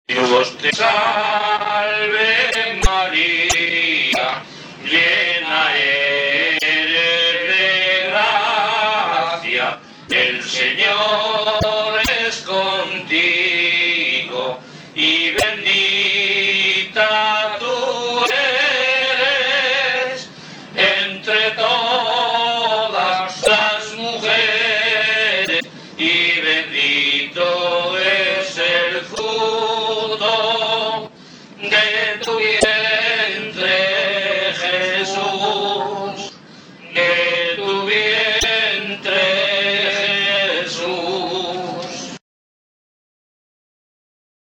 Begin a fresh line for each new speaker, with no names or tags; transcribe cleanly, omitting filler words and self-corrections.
Dios te salve María, llena eres de gracia, el Señor es contigo y bendita tú eres entre todas